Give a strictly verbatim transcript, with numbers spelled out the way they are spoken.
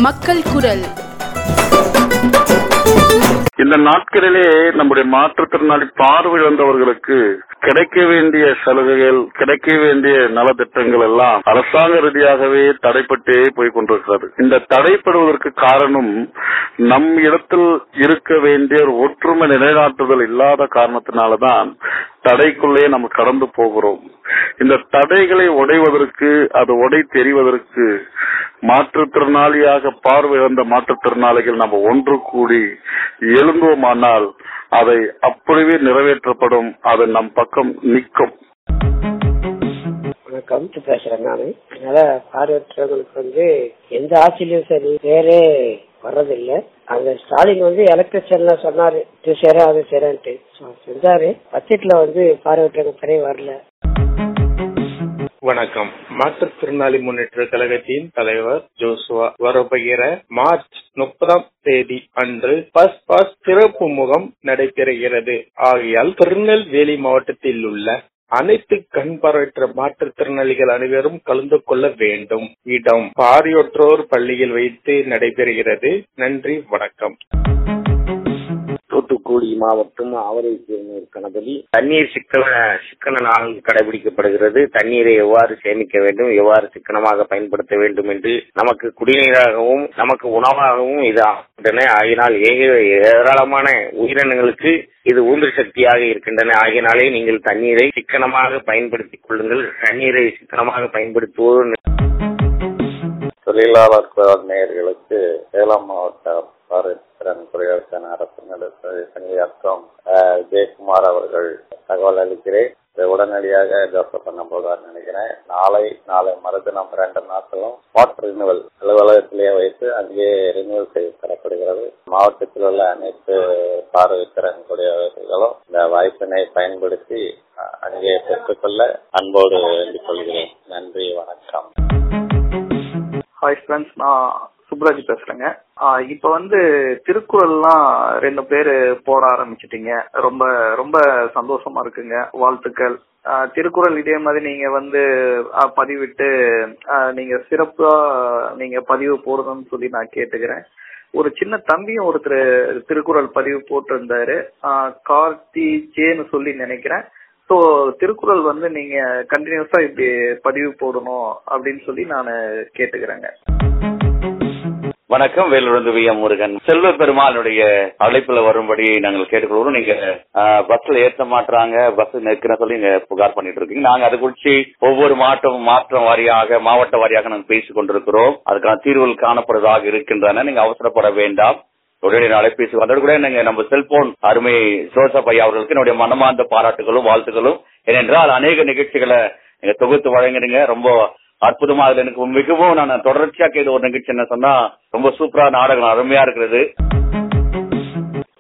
மக்கள் குரல். இந்த நாட்களிலே நம்முடைய மாற்றுத்திறனாளி பார்வை வந்தவர்களுக்கு கிடைக்க வேண்டிய சலுகைகள், கிடைக்க வேண்டிய நலத்திட்டங்கள் எல்லாம் அரசாங்க ரீதியாகவே தடைப்பட்டே போய் கொண்டிருக்கிறது. இந்த தடைப்படுவதற்கு காரணம் நம் இடத்தில் இருக்க வேண்டிய ஒற்றுமை நிலைநாட்டுதல் இல்லாத காரணத்தினால்தான் தடைக்குள்ளே நம்ம கடந்து போகிறோம். இந்த தடைகளை உடைவதற்கு, அது உடை தெரிவதற்கு மாற்றுத்திறனாளியாக பார்வை வந்த மாற்றுத்திறனாளிகள் நம்ம ஒன்று கூடி எழுந்தோமானால் அதை அப்படியே நிறைவேற்றப்படும். அது நம் பக்கம் நிற்கும். கவித்து பேசுறேன் நானு. அதனால பார்வையற்றவங்களுக்கு வந்து எந்த ஆட்சியிலும் சரி வேறே வர்றதில்லை. அந்த ஸ்டாலின் வந்து எலக்ட்ரிஷன்ல சொன்னாரு இது சேர அது சேரன்ட்டு செஞ்சாரு. பட்ஜெட்ல வந்து பார்வையற்றவங்க சரியே வரல. வணக்கம். மாற்றுத்திறனாளி முன்னேற்ற கழகத்தின் தலைவர் ஜோசுவா. வரப்போகிற மார்ச் முப்பதாம் தேதி அன்று பஸ் பாஸ் சிறப்பு முகாம் நடைபெறுகிறது. ஆகையால் திருநெல்வேலி மாவட்டத்தில் உள்ள அனைத்து கண் பார்வையற்ற மாற்றுத்திறனாளிகள் அனைவரும் கலந்து கொள்ள வேண்டும். இடம் பார்வையற்றோர் பள்ளியில் வைத்து நடைபெறுகிறது. நன்றி, வணக்கம். தூத்துக்குடி மாவட்டம் ஆவரை கணபதி. தண்ணீர் சிக்கன சிக்கன நாள் கடைபிடிக்கப்படுகிறது. தண்ணீரை எவ்வாறு சேமிக்க வேண்டும், எவ்வாறு சிக்கனமாக பயன்படுத்த வேண்டும் என்று நமக்கு குடிநீராகவும் நமக்கு உணவாகவும் இது ஆகின்றன. ஆகினால் ஏராளமான உயிரினங்களுக்கு இது ஊன்று சக்தியாக இருக்கின்றன. ஆகினாலே நீங்கள் தண்ணீரை சிக்கனமாக பயன்படுத்திக் கொள்ளுங்கள். தண்ணீரை சிக்கனமாக பயன்படுத்துவோம். தொழிலாளர் நேயர்களுக்கு சேலம் மாவட்ட பார்வைத்திறன் குறைவான அரசு நடத்த பணியாற்றும் ஜெயக்குமார் அவர்கள் தகவல் அளிக்கிறேன். உடனடியாக ஜோசப் பண்ண போதார் நினைக்கிறேன். நாளை நாளை மறுதினம் இரண்டு நாட்களும் ஸ்பாட் ரினிவல் அலுவலகத்திலேயே வைத்து அங்கே ரினிவல் செய்து தரப்படுகிறது. மாவட்டத்தில் உள்ள அனைத்து பார்வைத்திறன் குறைவாளர்களும் இந்த வாய்ப்பினை பயன்படுத்தி அங்கே பெற்றுக்கொள்ள அன்போடு வேண்டிக் கொள்கிறேன். நன்றி, வணக்கம். ஹாய் ஃப்ரெண்ட்ஸ், நான் சுப்ராஜ் பேசுறேங்க. இப்ப வந்து திருக்குறள்லாம் ரெண்டு பேரு போட ஆரம்பிச்சிட்டீங்க. ரொம்ப ரொம்ப சந்தோஷமா இருக்குங்க. வாழ்த்துக்கள். திருக்குறள் இதே மாதிரி நீங்க வந்து பதிவிட்டு நீங்க சிறப்பா நீங்க பதிவு போடணும்னு சொல்லி நான் கேட்டுக்கிறேன். ஒரு சின்ன தம்பியும் ஒருத்தர் திருக்குறள் பதிவு போட்டிருந்தாரு, கார்த்தி ஜேன்னு சொல்லி நினைக்கிறேன். ஸோ திருக்குறள் வந்து நீங்க கண்டினியூஸா இப்படி பதிவு போடணும் அப்படின்னு சொல்லி நான் கேட்டுக்கிறேங்க. வணக்கம். Vellore V M Murugan. செல்வ பெருமாளுடைய அழைப்புல வரும்படி நாங்கள் கேட்டுக்கொள்வோம். நீங்க பஸ்ல ஏற்ற மாட்டாங்க, பஸ் நிற்கிற சொல்லி நீங்க புகார் பண்ணிட்டு இருக்கீங்க. நாங்க அது குறிச்சு ஒவ்வொரு மாற்றம் மாற்றம் வாரியாக மாவட்ட வாரியாக நாங்கள் பேசிக் கொண்டிருக்கிறோம். அதுக்கான தீர்வுகள் காணப்படுவதாக இருக்கின்றன. நீங்க அவசரப்பட வேண்டாம். உடனே அழைப்பேசி அதோடு கூட நீங்க நம்ம செல்போன் அருமை ஜோசப் ஐயா அவர்களுக்கு என்னுடைய மனமார்ந்த பாராட்டுகளும் வாழ்த்துக்களும். ஏனென்றால் அநேக நிகழ்ச்சிகளை நீங்க தொகுத்து வழங்குறீங்க. ரொம்ப அற்புதமா. அதுல எனக்கு மிகவும் நான் தொடர்ச்சியா கேட்ட ஒரு நிகழ்ச்சி என்ன சொன்னா, ரொம்ப சூப்பரா நாடகம் அருமையா இருக்கிறது.